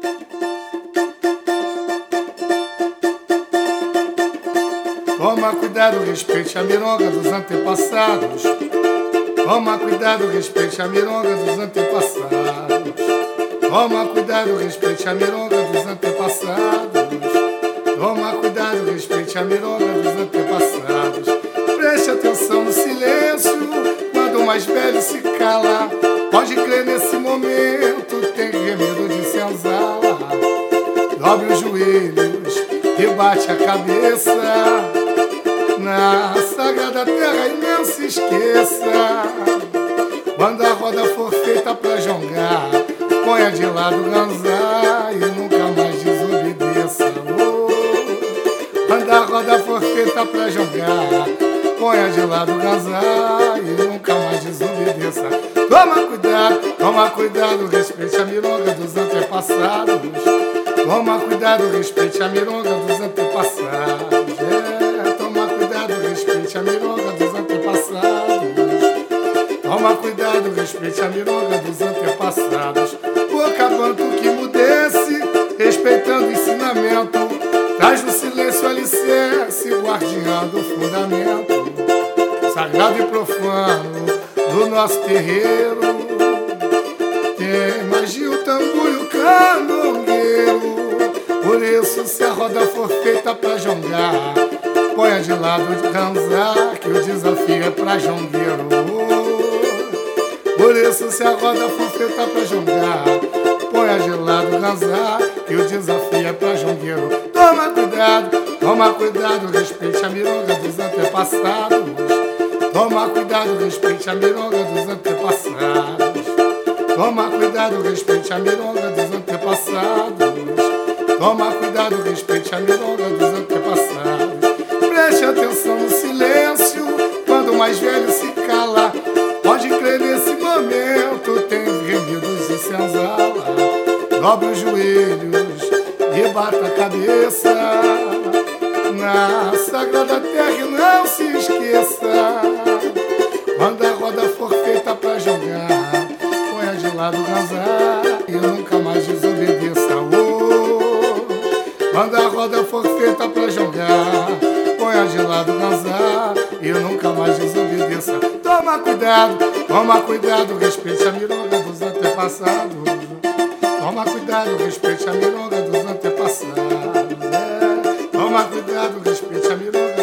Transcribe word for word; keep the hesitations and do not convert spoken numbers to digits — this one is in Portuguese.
Toma cuidado, respeite a mironga dos antepassados. Toma cuidado, respeite a mironga dos antepassados. Toma cuidado, respeite a mironga dos antepassados. Toma cuidado, respeite a mironga dos antepassados. Preste atenção no silêncio quando o mais velho se cala. Pode crer, nesse momento tem remedo de senzala. Dobre os joelhos e bate a cabeça na sagrada terra e não se esqueça. Quando a roda for feita pra jongar, ponha de lado o ganzá e nunca mais desobedeça. Oh, quando a roda for feita pra jongar, ponha de lado o ganzá e nunca mais desobedeça. Toma cuidado, toma cuidado, respeite a mironga dos antepassados. Toma cuidado, respeite a mironga dos antepassados. É, toma cuidado, respeite a mironga dos antepassados. Toma cuidado, respeite a mironga dos antepassados. O cabanto que mudesse, respeitando o ensinamento, traz no silêncio alicerce, guardião do fundamento sagrado e profano do nosso terreiro. Tem magia, o tambor e o canongueiro. Por isso, se a roda for feita pra jongar, ponha de lado de ganzá, que o desafio é pra jongueiro. Por isso, se a roda for feita pra jongar, ponha de lado o ganzá, que o desafio é pra jongueiro. Toma cuidado, toma cuidado, respeite a mironga dos antepassados. Toma cuidado, respeite a mironga dos antepassados. Toma cuidado, respeite a mironga dos antepassados. Toma cuidado, respeite a mironga dos antepassados. Preste atenção no silêncio quando o mais velho se cala. Pode crer, nesse momento tem remidos e senzala. Dobre os joelhos e bata a cabeça na sagrada terra e não se esqueça. Quando a roda for feita pra jogar, ponha de lado o ganzá e nunca mais desobedeça. Oh, quando a roda for feita pra jogar, ponha de lado o ganzá e nunca mais desobedeça. Toma cuidado, toma cuidado, respeite a mironga dos antepassados. Toma cuidado, respeite a mironga dos antepassados. É. Toma cuidado, respeite a mironga